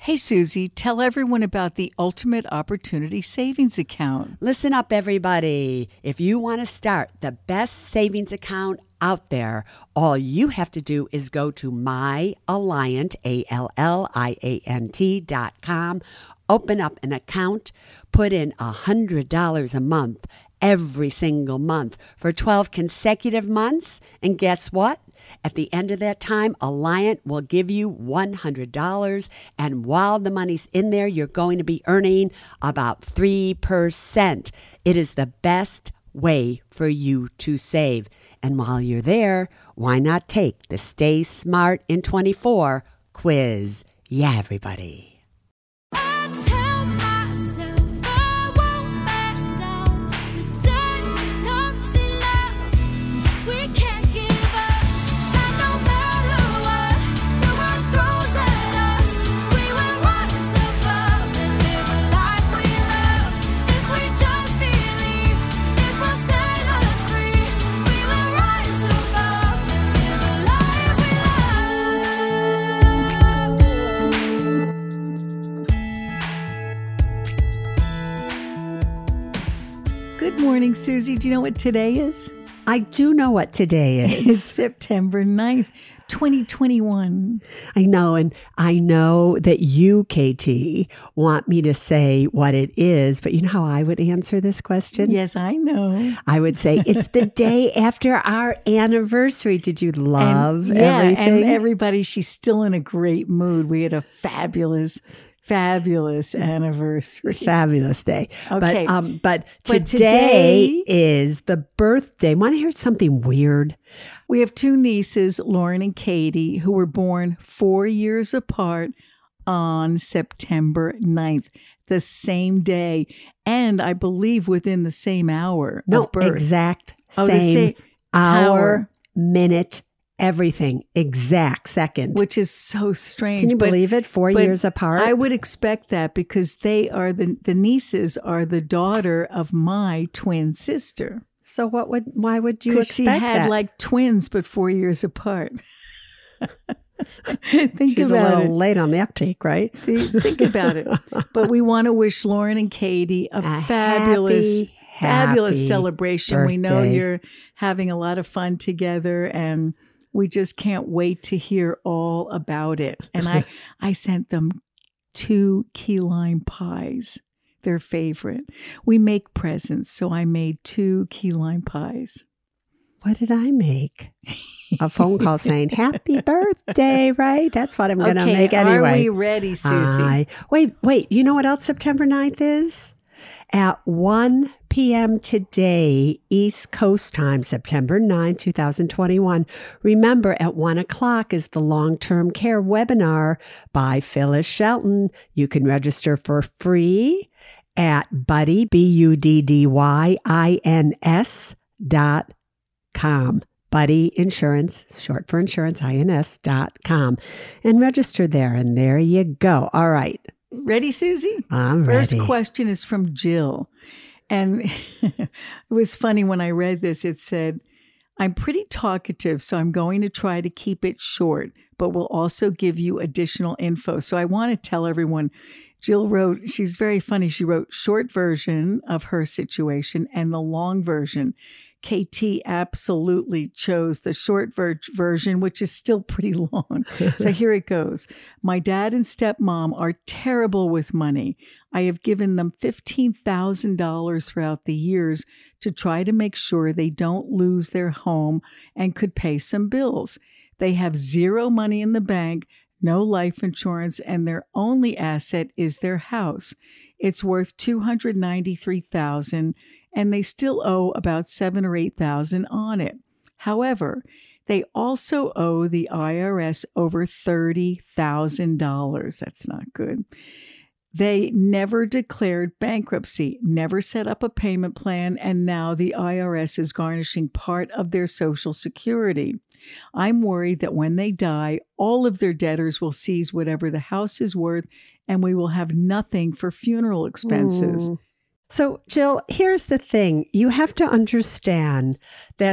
Hey, Susie, tell everyone about the Ultimate Opportunity Savings Account. Listen up, everybody. If you want to start the best savings account out there, all you have to do is go to myalliant, ALLIANT.com, open up an account, put in $100 a month every single month for 12 consecutive months, and guess what? At the end of that time, Alliant will give you $100, and while the money's in there, you're going to be earning about 3%. It is the best way for you to save. And while you're there, why not take the Stay Smart in 24 quiz? Yeah, everybody. Good morning, Susie. Do you know what today is? I do know what today is. It's September 9th, 2021. I know, and I know that you, KT, want me to say what it is, but you know how I would answer this question? Yes, I know. I would say it's the day after our anniversary. Did you love everything? And everybody, she's still in a great mood. We had a fabulous anniversary. Fabulous day. Okay. But today is the birthday. Want to hear something weird? We have two nieces, Lauren and Katie, who were born 4 years apart on September 9th, the same day. And I believe within the same hour of birth. Exact same hour, minute, everything, exact second. Which is so strange. Can you believe it? 4 years apart? I would expect that because they are the nieces are the daughter of my twin sister. So why would you expect that? She had like twins, but 4 years apart. She's a little late on the uptake, right? Think about it. But we want to wish Lauren and Katie a fabulous celebration. Birthday. We know you're having a lot of fun together, and we just can't wait to hear all about it. And I sent them 2 key lime pies, their favorite. We make presents, so I made 2 key lime pies. What did I make? A phone call saying, happy birthday, right? That's what I'm going to make anyway. Are we ready, Susie? Wait. You know what else September 9th is? At 1 p.m. today, East Coast time, September 9, 2021. Remember, at 1 o'clock is the long-term care webinar by Phyllis Shelton. You can register for free at Buddy, BuddyINS.com. Buddy Insurance, short for insurance, INS.com. And register there, and there you go. All right. Ready, Susie? I'm ready. First question is from Jill. And it was funny when I read this. It said, I'm pretty talkative, so I'm going to try to keep it short, but will also give you additional info. So I want to tell everyone, Jill wrote, she's very funny. She wrote short version of her situation and the long version. KT absolutely chose the short version, which is still pretty long. So here it goes. My dad and stepmom are terrible with money. I have given them $15,000 throughout the years to try to make sure they don't lose their home and could pay some bills. They have zero money in the bank, no life insurance, and their only asset is their house. It's worth $293,000. And they still owe about $7,000 or $8,000 on it. However, they also owe the IRS over $30,000. That's not good. They never declared bankruptcy, never set up a payment plan, and now the IRS is garnishing part of their Social Security. I'm worried that when they die, all of their debtors will seize whatever the house is worth, and we will have nothing for funeral expenses. So, Jill, here's the thing. You have to understand that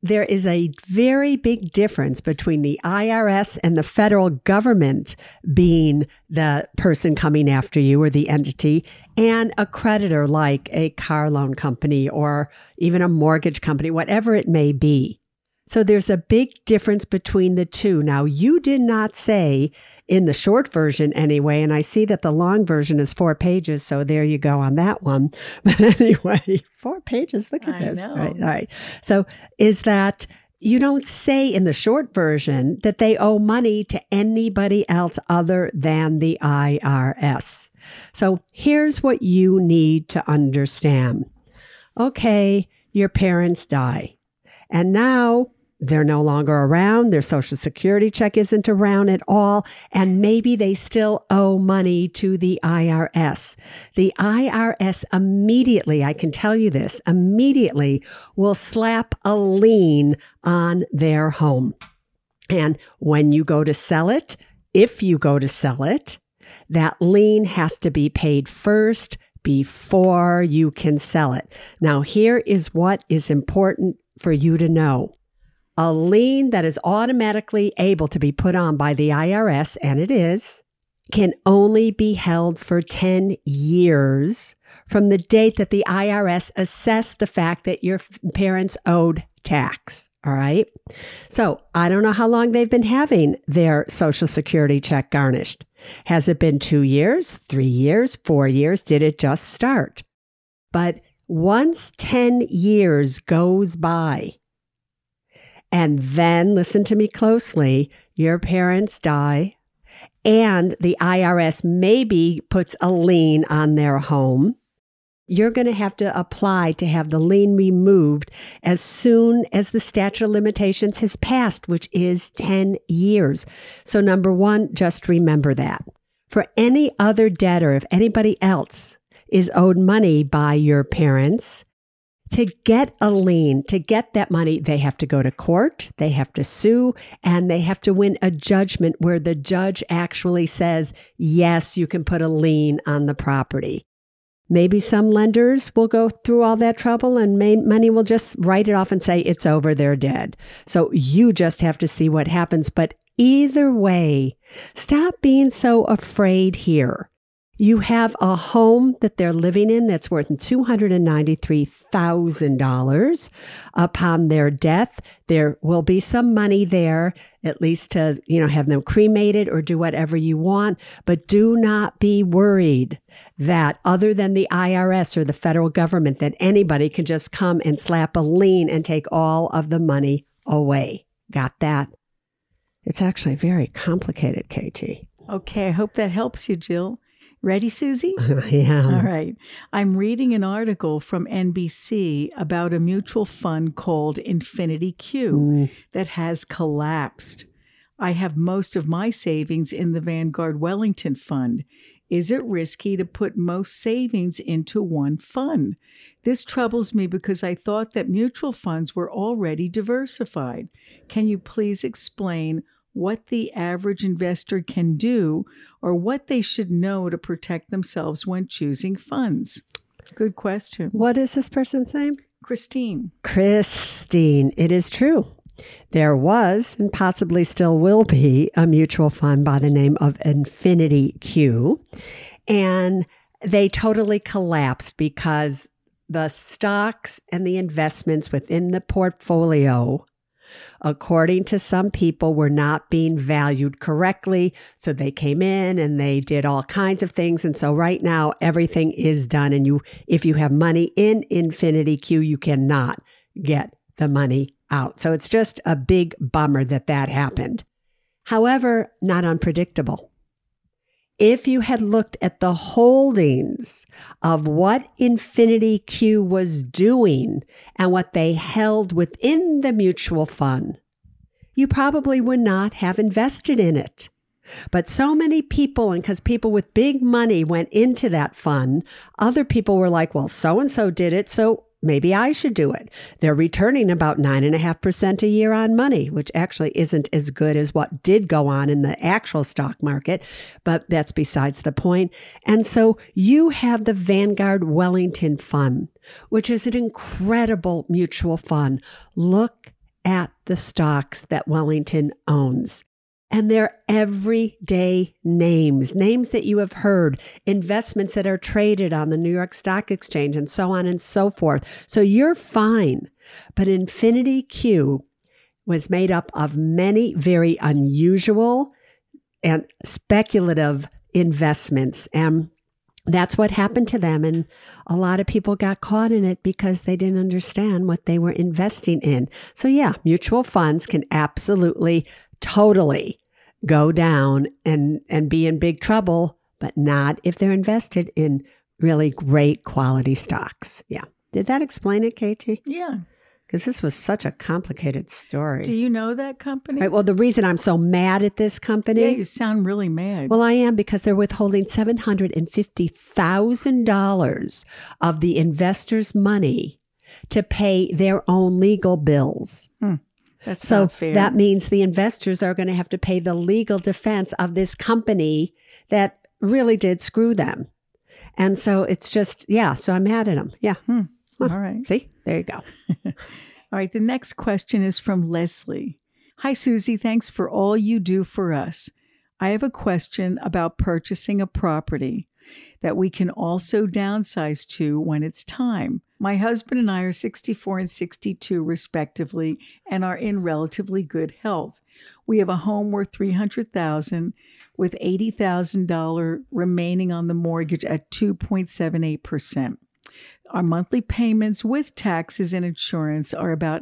there is a very big difference between the IRS and the federal government being the person coming after you or the entity, and a creditor like a car loan company or even a mortgage company, whatever it may be. So there's a big difference between the two. Now, you did not say in the short version anyway, and I see that the long version is 4 pages, so there you go on that one. But anyway, 4 pages, look at this. I know. All right. So is that you don't say in the short version that they owe money to anybody else other than the IRS. So here's what you need to understand. Okay, your parents die, and now they're no longer around. Their Social Security check isn't around at all. And maybe they still owe money to the IRS. The IRS immediately, I can tell you this, immediately will slap a lien on their home. And when you go to sell it, if you go to sell it, that lien has to be paid first before you can sell it. Now, here is what is important for you to know. A lien that is automatically able to be put on by the IRS, and it is, can only be held for 10 years from the date that the IRS assessed the fact that your parents owed tax. All right. So I don't know how long they've been having their Social Security check garnished. Has it been 2 years, 3 years, 4 years? Did it just start? But once 10 years goes by, and then, listen to me closely, your parents die, and the IRS maybe puts a lien on their home, you're going to have to apply to have the lien removed as soon as the statute of limitations has passed, which is 10 years. So number one, just remember that. For any other debtor, if anybody else is owed money by your parents, to get a lien, to get that money, they have to go to court, they have to sue, and they have to win a judgment where the judge actually says, yes, you can put a lien on the property. Maybe some lenders will go through all that trouble and money will just write it off and say, it's over, they're dead. So you just have to see what happens. But either way, stop being so afraid here. You have a home that they're living in that's worth $293,000. Upon their death, there will be some money there, at least to, have them cremated or do whatever you want. But do not be worried that other than the IRS or the federal government, that anybody can just come and slap a lien and take all of the money away. Got that? It's actually very complicated, KT. Okay, I hope that helps you, Jill. Ready, Susie? Yeah. All right. I'm reading an article from NBC about a mutual fund called Infinity Q that has collapsed. I have most of my savings in the Vanguard Wellington Fund. Is it risky to put most savings into one fund? This troubles me because I thought that mutual funds were already diversified. Can you please explain what the average investor can do or what they should know to protect themselves when choosing funds? Good question. What is this person's name? Christine. Christine. It is true. There was, and possibly still will be, a mutual fund by the name of Infinity Q. And they totally collapsed because the stocks and the investments within the portfolio, according to some people, were not being valued correctly. So they came in and they did all kinds of things. And so right now, everything is done. And if you have money in Infinity Q, you cannot get the money out. So it's just a big bummer that happened. However, not unpredictable. If you had looked at the holdings of what Infinity Q was doing and what they held within the mutual fund, you probably would not have invested in it. But so many people, and because people with big money went into that fund, other people were like, well, so-and-so did it, so maybe I should do it. They're returning about 9.5% a year on money, which actually isn't as good as what did go on in the actual stock market, but that's besides the point. And so you have the Vanguard Wellington Fund, which is an incredible mutual fund. Look at the stocks that Wellington owns. And they're everyday names that you have heard, investments that are traded on the New York Stock Exchange, and so on and so forth. So you're fine. But Infinity Q was made up of many very unusual and speculative investments. And that's what happened to them. And a lot of people got caught in it because they didn't understand what they were investing in. So yeah, mutual funds can absolutely, totally go down and be in big trouble, but not if they're invested in really great quality stocks. Yeah. Did that explain it, Katie? Yeah. Because this was such a complicated story. Do you know that company? Right. Well, the reason I'm so mad at this company. Yeah, you sound really mad. Well, I am, because they're withholding $750,000 of the investors' money to pay their own legal bills. That's so not fair. That means the investors are going to have to pay the legal defense of this company that really did screw them. And so it's just, so I'm mad at them. Yeah. All right. See, there you go. All right. The next question is from Leslie. Hi, Susie. Thanks for all you do for us. I have a question about purchasing a property that we can also downsize to when it's time. My husband and I are 64 and 62 respectively and are in relatively good health. We have a home worth $300,000 with $80,000 remaining on the mortgage at 2.78%. Our monthly payments with taxes and insurance are about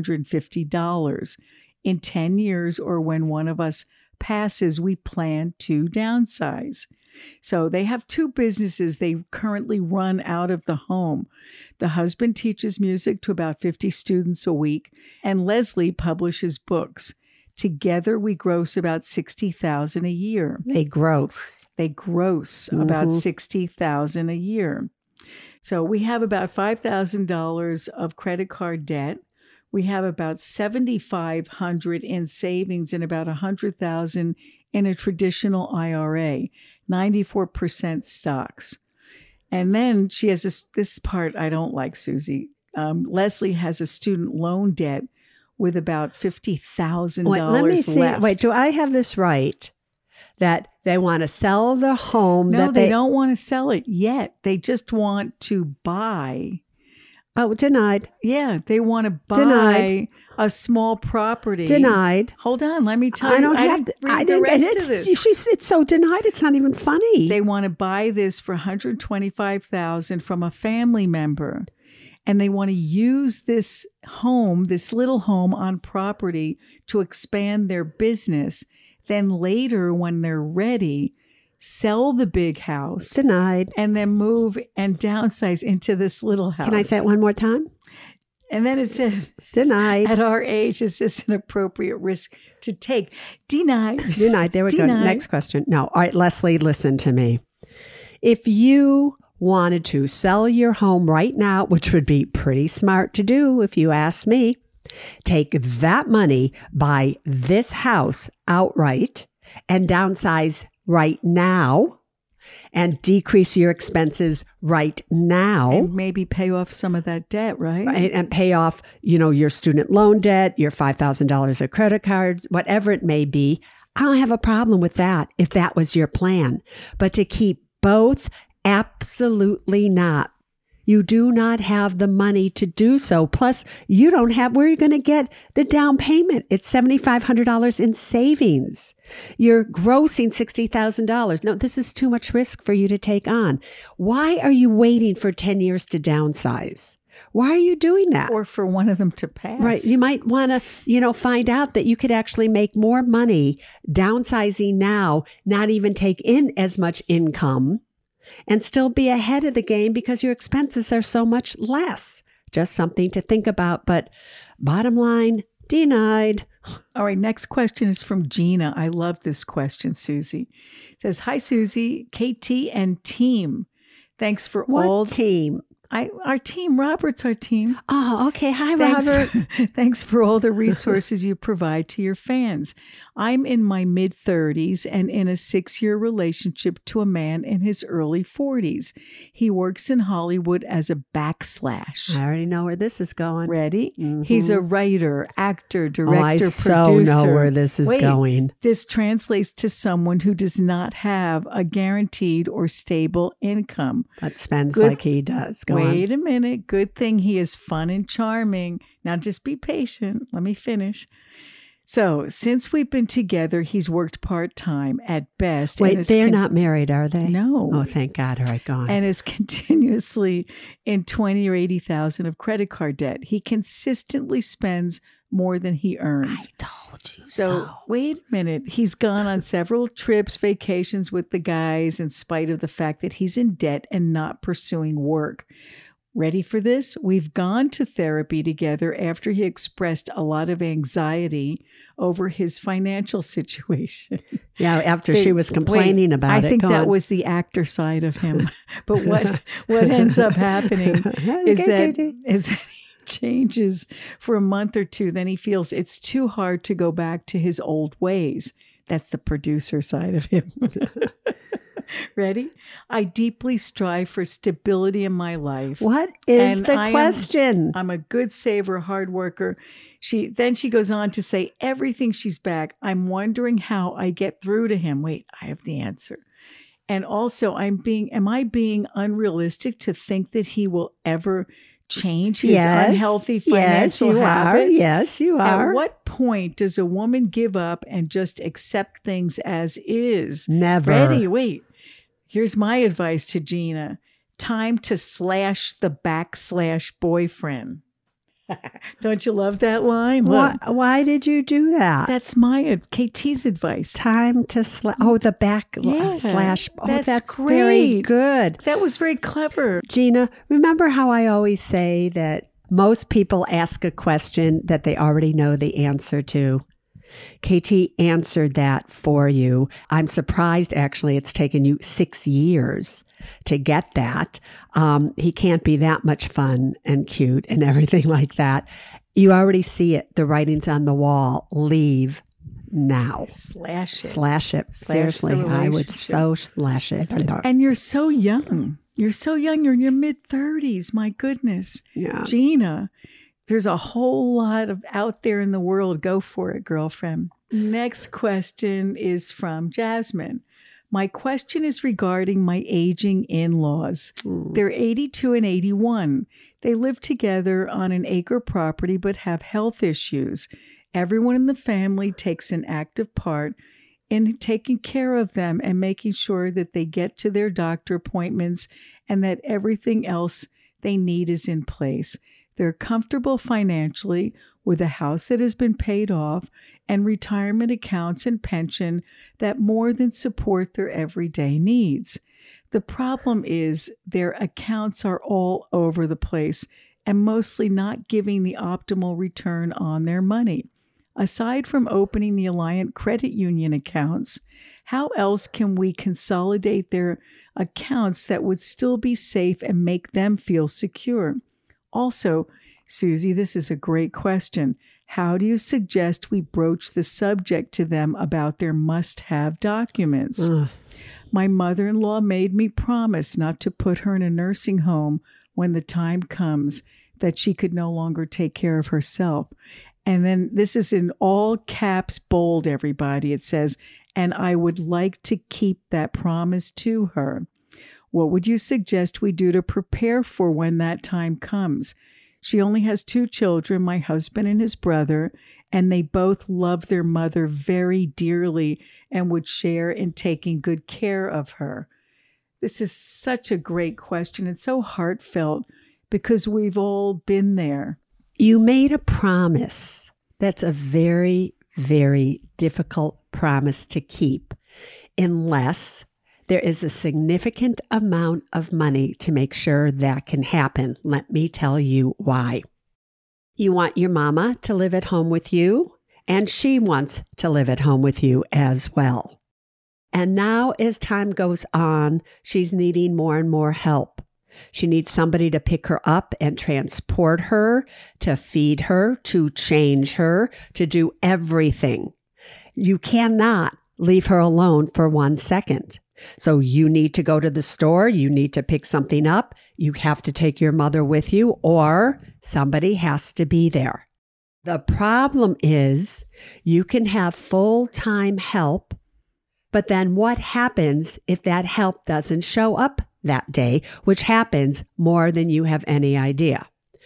$950. In 10 years, or when one of us passes, we plan to downsize. So they have two businesses they currently run out of the home. The husband teaches music to about 50 students a week, and Leslie publishes books. Together, we gross about $60,000 a year. They gross about $60,000 a year. So we have about $5,000 of credit card debt. We have about $7,500 in savings and about $100,000 in a traditional IRA, 94% stocks. And then she has this part I don't like, Susie. Leslie has a student loan debt with about $50,000 let me see. left. Wait, do I have this right? That they want to sell the home. No, they don't want to sell it yet. They just want to buy. Oh, denied. Yeah, they want to buy Denied. a small property. Denied. Hold on, let me tell you. I don't have the rest of this. It's so denied. It's not even funny. They want to buy this for $125,000 from a family member, and they want to use this home, this little home on property, to expand their business. Then later, when they're ready, sell the big house. Denied. And then move and downsize into this little house. Can I say it one more time? And then it says, denied. At our age, is this an appropriate risk to take? Denied. Denied. There we go. Next question. No. All right, Leslie, listen to me. If you wanted to sell your home right now, which would be pretty smart to do if you ask me, take that money, buy this house outright, and downsize right now, and decrease your expenses right now. And maybe pay off some of that debt, right? And pay off, your student loan debt, your $5,000 of credit cards, whatever it may be. I don't have a problem with that if that was your plan. But to keep both, absolutely not. You do not have the money to do so. Plus, you don't have where you're going to get the down payment. It's $7,500 in savings. You're grossing $60,000. No, this is too much risk for you to take on. Why are you waiting for 10 years to downsize? Why are you doing that? Or for one of them to pass. Right. You might want to, find out that you could actually make more money downsizing now, not even take in as much income, and still be ahead of the game because your expenses are so much less. Just something to think about. But bottom line, denied. All right, next question is from Gina. I love this question, Susie. It says, hi, Susie, KT and team. Thanks for all. What team? Our team. Robert's our team. Oh, okay. Hi, Robert. Thanks for all the resources you provide to your fans. I'm in my mid-30s and in a 6-year relationship to a man in his early 40s. He works in Hollywood as a backslash. I already know where this is going. Ready? Mhm. He's a writer, actor, director, I producer. so know where this is going. This translates to someone who does not have a guaranteed or stable income. But spends like he does. Wait a minute. Good thing he is fun and charming. Now just be patient. Let me finish. So, since we've been together, he's worked part-time at best. Wait, they're not married, are they? No. Oh, thank God. All right, go on. And is continuously in $20,000 or $80,000 of credit card debt. He consistently spends more than he earns. I told you so. Wait a minute. He's gone on several trips, vacations with the guys in spite of the fact that he's in debt and not pursuing work. Ready for this? We've gone to therapy together after he expressed a lot of anxiety over his financial situation. Yeah, after she was complaining about it. I think that was the actor side of him. But what ends up happening is that he changes for a month or two. Then he feels it's too hard to go back to his old ways. That's the producer side of him. Ready? I deeply strive for stability in my life. What is the question? I'm a good saver, hard worker. Then she goes on to say everything she's back. I'm wondering how I get through to him. Wait, I have the answer. And also, am I being unrealistic to think that he will ever change his unhealthy financial habits? Yes, you are. At what point does a woman give up and just accept things as is? Never. Ready? Wait. Here's my advice to Gina. Time to slash the backslash boyfriend. Don't you love that line? Why did you do that? That's my KT's advice. Time to slash. Oh, the backslash. Oh, that's great. Very good. That was very clever. Gina, remember how I always say that most people ask a question that they already know the answer to? KT answered that for you. I'm surprised, actually, it's taken you 6 years to get that. He can't be that much fun and cute and everything like that. You already see it. The writing's on the wall. Leave now. Slash it. Slash it. Seriously, I would so slash it. And you're so young. You're so young. You're in your mid-30s. My goodness. Yeah. Gina. There's a whole lot of out there in the world. Go for it, girlfriend. Next question is from Jasmine. My question is regarding my aging in-laws. They're 82 and 81. They live together on an acre property but have health issues. Everyone in the family takes an active part in taking care of them and making sure that they get to their doctor appointments and that everything else they need is in place. They're comfortable financially with a house that has been paid off and retirement accounts and pension that more than support their everyday needs. The problem is their accounts are all over the place and mostly not giving the optimal return on their money. Aside from opening the Alliant Credit Union accounts, how else can we consolidate their accounts that would still be safe and make them feel secure? Also, Susie, this is a great question. How do you suggest we broach the subject to them about their must-have documents? My mother-in-law made me promise not to put her in a nursing home when the time comes that she could no longer take care of herself. And then this is in all caps, bold, everybody. It says, and I would like to keep that promise to her. What would you suggest we do to prepare for when that time comes? She only has 2 children, my husband and his brother, and they both love their mother very dearly and would share in taking good care of her. This is such a great question. It's so heartfelt because we've all been there. You made a promise. That's a very, very difficult promise to keep unless there is a significant amount of money to make sure that can happen. Let me tell you why. You want your mama to live at home with you, and she wants to live at home with you as well. And now as time goes on, she's needing more and more help. She needs somebody to pick her up and transport her, to feed her, to change her, to do everything. you cannot leave her alone for 1 second. So you need to go to the store. You need to pick something up. You have to take your mother with you, or somebody has to be there. The problem is you can have full-time help, but then what happens if that help doesn't show up that day, which happens more than you have any idea?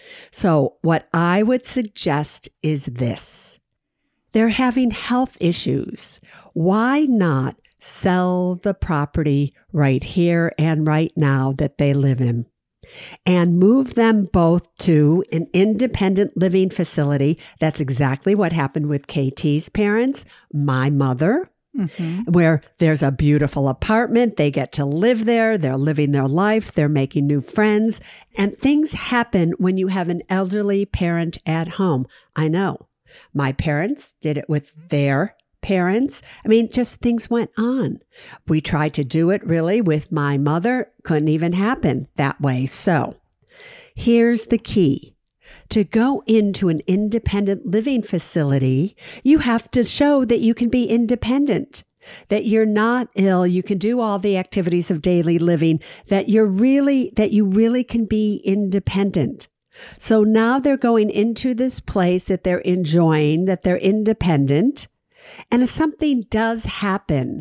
So what I would suggest is this. They're having health issues. Why not sell the property right here and right now that they live in and move them both to an independent living facility? That's exactly what happened with KT's parents, my mother, where there's a beautiful apartment. They get to live there. They're living their life. They're making new friends. And things happen when you have an elderly parent at home. I know. My parents did it with their parents. I mean, just things went on. We tried to do it really with my mother. Couldn't even happen that way. So here's the key. To go into an independent living facility, you have to show that you can be independent, that you're not ill, you can do all the activities of daily living, that you really can be independent. So now they're going into this place that they're enjoying, that they're independent. And if something does happen,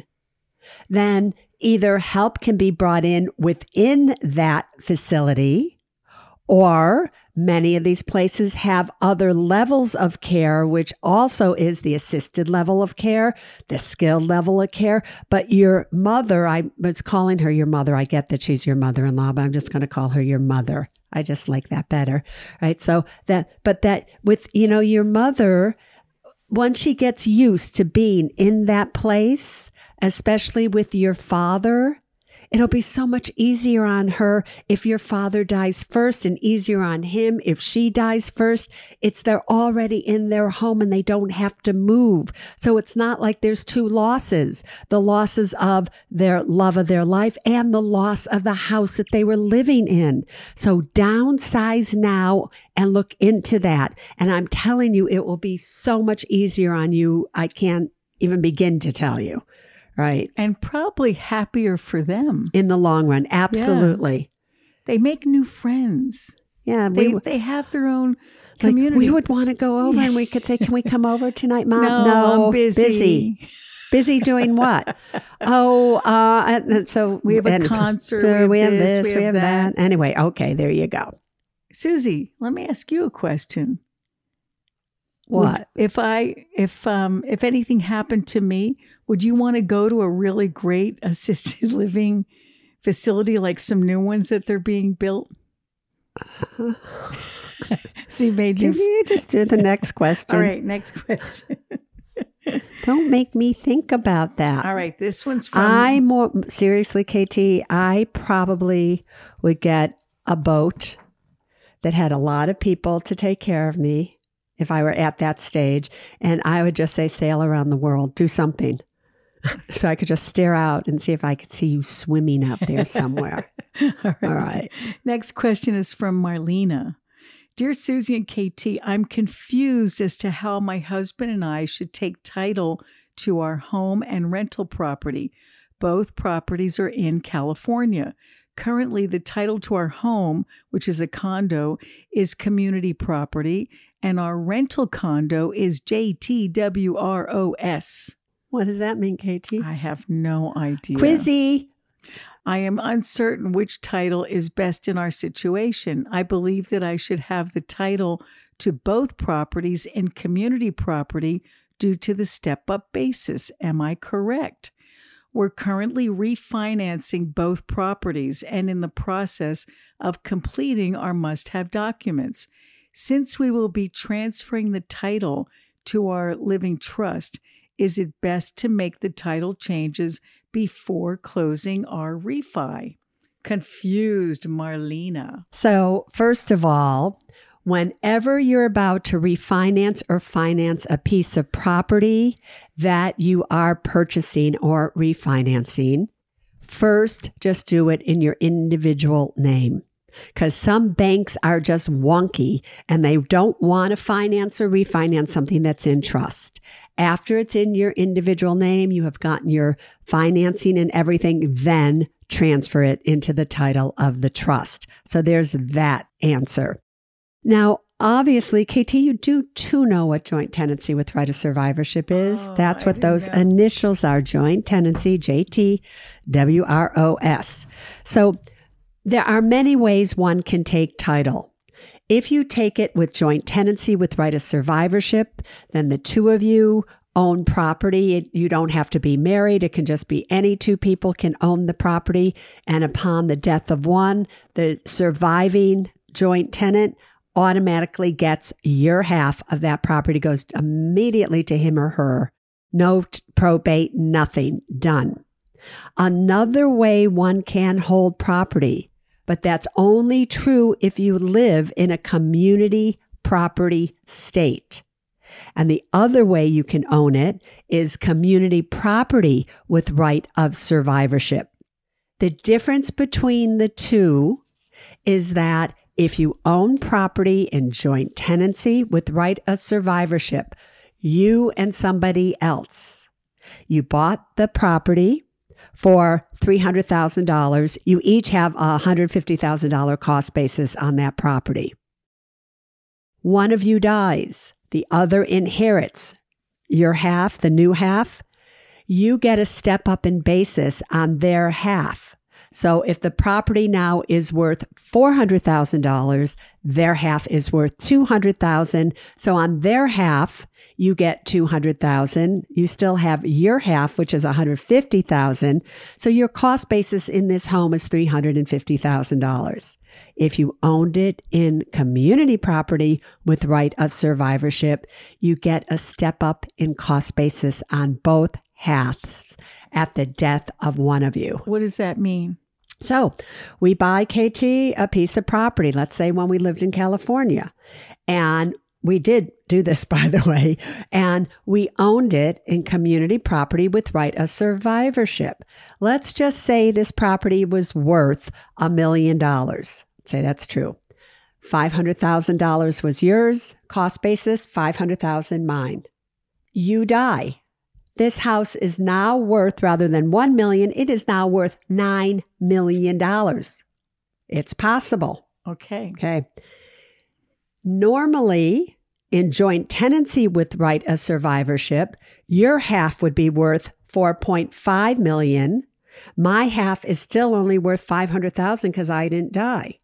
then either help can be brought in within that facility, or many of these places have other levels of care, which also is the assisted level of care, the skilled level of care. But your mother, I was calling her your mother. I get that she's your mother-in-law, but I'm just going to call her your mother. I just like that better, right? So that with, your mother, once she gets used to being in that place, especially with your father, it'll be so much easier on her if your father dies first, and easier on him if she dies first. They're already in their home and they don't have to move. So it's not like there's two losses, the losses of their love of their life and the loss of the house that they were living in. So downsize now and look into that. And I'm telling you, it will be so much easier on you. I can't even begin to tell you. Right. And probably happier for them. In the long run. Absolutely. Yeah. They make new friends. Yeah. They have their own community. We would want to go over and we could say, can we come over tonight, Mom? No, I'm busy. Busy doing what? So we have a concert. We have this, we have that. Anyway, okay, there you go. Susie, let me ask you a question. What? If anything happened to me, would you want to go to a really great assisted living facility, like some new ones that they're being built? So you made Can you just do the next question? All right, next question. Don't make me think about that. All right, this one's from... Seriously, KT, I probably would get a boat that had a lot of people to take care of me if I were at that stage. And I would just say, sail around the world, do something. So I could just stare out and see if I could see you swimming out there somewhere. All right. Next question is from Marlena. Dear Susie and KT, I'm confused as to how my husband and I should take title to our home and rental property. Both properties are in California. Currently, the title to our home, which is a condo, is community property, and our rental condo is JTWROS. What does that mean, KT? I have no idea. Quizzy. I am uncertain which title is best in our situation. I believe that I should have the title to both properties in community property due to the step-up basis. Am I correct? We're currently refinancing both properties and in the process of completing our must-have documents. Since we will be transferring the title to our living trust, is it best to make the title changes before closing our refi? Confused Marlena. So, first of all, whenever you're about to refinance or finance a piece of property that you are purchasing or refinancing, first just do it in your individual name. because some banks are just wonky and they don't want to finance or refinance something that's in trust. After it's in your individual name, you have gotten your financing and everything, then transfer it into the title of the trust. So there's that answer. Now, obviously, KT, you do too know what joint tenancy with right of survivorship is. That's what those initials are, joint tenancy, JTWROS. So there are many ways one can take title. If you take it with joint tenancy with right of survivorship, then the two of you own property. You don't have to be married. It can just be any two people can own the property. And upon the death of one, the surviving joint tenant automatically gets your half of that property, goes immediately to him or her. No probate, nothing, done. Another way one can hold property, but that's only true if you live in a community property state. And the other way you can own it is community property with right of survivorship. The difference between the two is that if you own property in joint tenancy with right of survivorship, you and somebody else, you bought the property for $300,000. You each have a $150,000 cost basis on that property. One of you dies. The other inherits your half, the new half. You get a step up in basis on their half. So if the property now is worth $400,000, their half is worth $200,000. So on their half, you get $200,000. You still have your half, which is $150,000. So your cost basis in this home is $350,000. If you owned it in community property with right of survivorship, you get a step up in cost basis on both halves at the death of one of you. What does that mean? So we buy, KT, a piece of property, let's say when we lived in California, and we did do this, by the way, and we owned it in community property with right of survivorship. Let's just say this property was worth $1 million. Say that's true. $500,000 was yours, cost basis, $500,000 mine. You die. This house is now worth, rather than $1 million, it is now worth $9 million. It's possible. Okay. Normally, in joint tenancy with right of survivorship, your half would be worth $4.5 million. My half is still only worth $500,000 because I didn't die.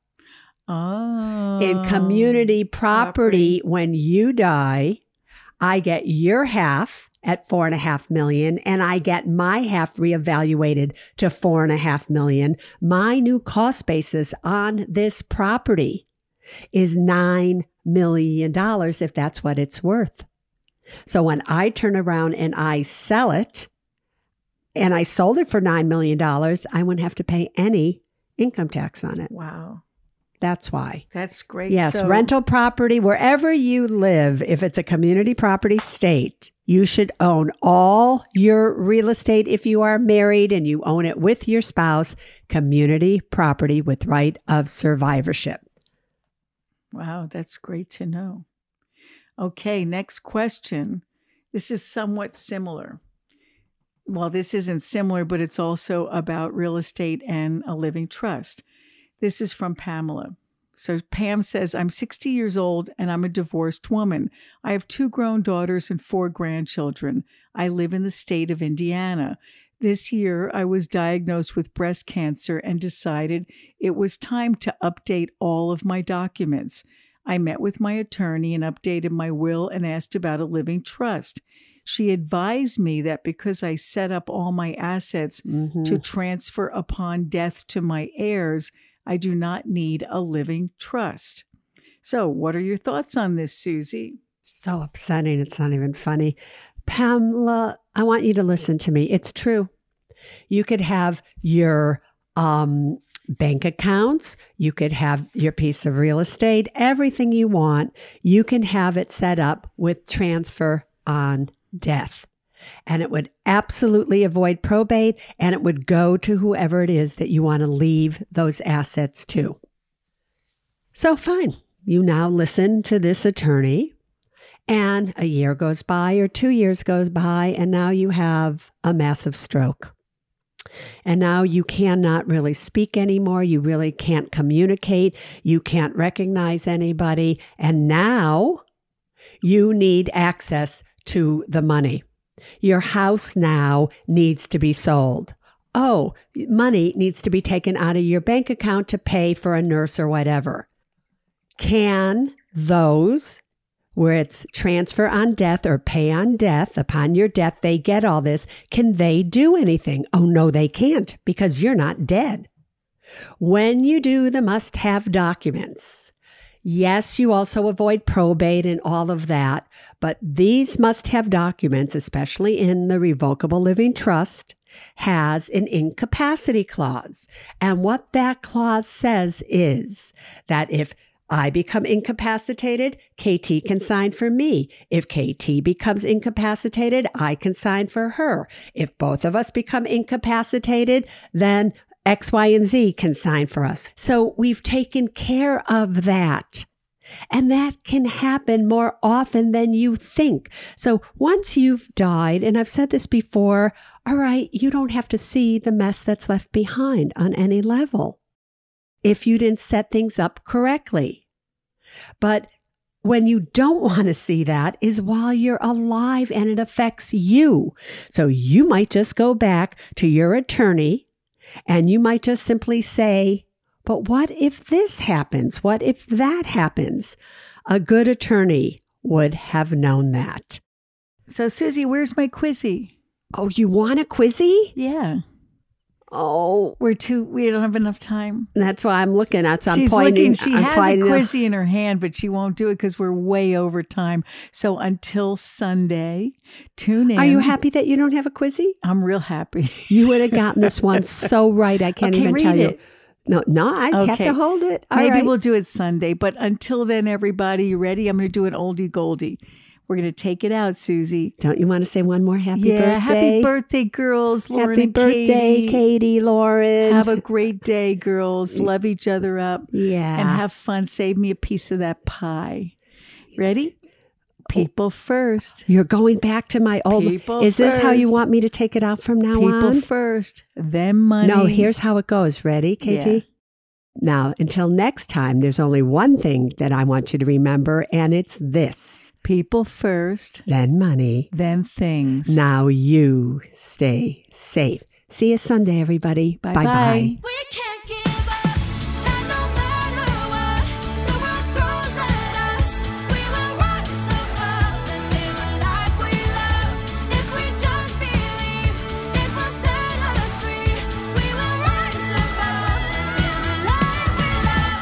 Oh. In community property, when you die, I get your half at $4.5 million, and I get my half reevaluated to $4.5 million. My new cost basis on this property is $9 million if that's what it's worth. So when I turn around and I sell it, and I sold it for $9 million, I wouldn't have to pay any income tax on it. Wow. That's why. That's great. Yes, So, rental property, wherever you live, if it's a community property state, you should own all your real estate if you are married and you own it with your spouse, community property with right of survivorship. wow, that's great to know. Okay, next question. This is somewhat similar. Well, this isn't similar, but it's also about real estate and a living trust. This is from Pamela. So Pam says, I'm 60 years old and I'm a divorced woman. I have 2 grown daughters and 4 grandchildren. I live in the state of Indiana. This year, I was diagnosed with breast cancer and decided it was time to update all of my documents. I met with my attorney and updated my will and asked about a living trust. She advised me that because I set up all my assets to transfer upon death to my heirs, I do not need a living trust. So what are your thoughts on this, Susie? So upsetting. It's not even funny. Pamela, I want you to listen to me. It's true. You could have your bank accounts. You could have your piece of real estate, everything you want. You can have it set up with transfer on death. And it would absolutely avoid probate, and it would go to whoever it is that you want to leave those assets to. So fine, you now listen to this attorney, and a year goes by or 2 years goes by, and now you have a massive stroke. And now you cannot really speak anymore. You really can't communicate. You can't recognize anybody. And now you need access to the money. Your house now needs to be sold. Oh, money needs to be taken out of your bank account to pay for a nurse or whatever. Can those, where it's transfer on death or pay on death, upon your death, they get all this, can they do anything? Oh, no, they can't, because you're not dead. When you do the must-have documents, yes, you also avoid probate and all of that, but these must-have documents, especially in the Revocable Living Trust, has an incapacity clause. And what that clause says is that if I become incapacitated, KT can sign for me. If KT becomes incapacitated, I can sign for her. If both of us become incapacitated, then X, Y, and Z can sign for us. So we've taken care of that. And that can happen more often than you think. So once you've died, and I've said this before, all right, you don't have to see the mess that's left behind on any level if you didn't set things up correctly. But when you don't want to see that is while you're alive and it affects you. So you might just go back to your attorney and you might just simply say, but what if this happens? What if that happens? A good attorney would have known that. So, Susie, where's my quizzy? Oh, you want a quizzy? Yeah. Oh, we don't have enough time. That's why I'm looking at. So She's I'm pointing. Looking. She has a quizzy in her hand, but she won't do it because we're way over time. So until Sunday, tune in. Are you happy that you don't have a quizzy? I'm real happy. You would have gotten this one so right. I can't even tell you. No, I have to hold it. Maybe we'll do it Sunday. But until then, everybody, you ready? I'm going to do an oldie goldie. We're going to take it out, Susie. Don't you want to say one more happy birthday? Yeah, happy birthday, girls, Lauren happy and Katie. Happy birthday, Katie, Lauren. Have a great day, girls. Love each other up. Yeah. And have fun. Save me a piece of that pie. Ready? People first. You're going back to my old... People Is this first. how you want me to take it out from now on? People first, then money. No, here's how it goes. Ready, Katie? Yeah. Now, until next time, there's only one thing that I want you to remember, and it's this. People first, then money, then things. Now you stay safe. See you Sunday, everybody. Bye-bye. We can't give up, and no matter what the world throws at us, we will rise above and live a life we love. If we just believe, it will set us free. We will rise above and live a life we love.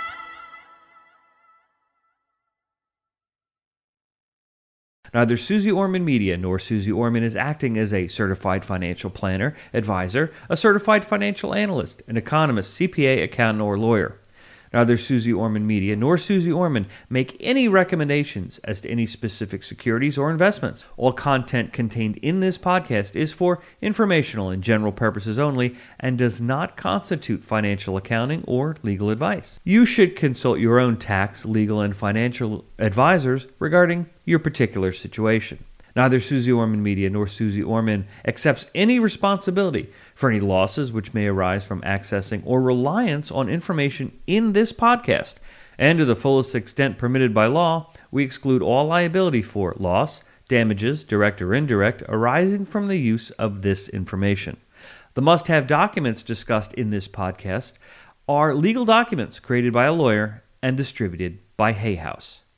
Neither Susie Orman Media nor Susie Orman is acting as a certified financial planner, advisor, a certified financial analyst, an economist, CPA, accountant, or lawyer. Neither Susie Orman Media nor Susie Orman make any recommendations as to any specific securities or investments. All content contained in this podcast is for informational and general purposes only and does not constitute financial accounting or legal advice. You should consult your own tax, legal, and financial advisors regarding your particular situation. Neither Susie Orman Media nor Susie Orman accepts any responsibility for any losses which may arise from accessing or reliance on information in this podcast. And to the fullest extent permitted by law, we exclude all liability for loss, damages, direct or indirect, arising from the use of this information. The must-have documents discussed in this podcast are legal documents created by a lawyer and distributed by Hay House.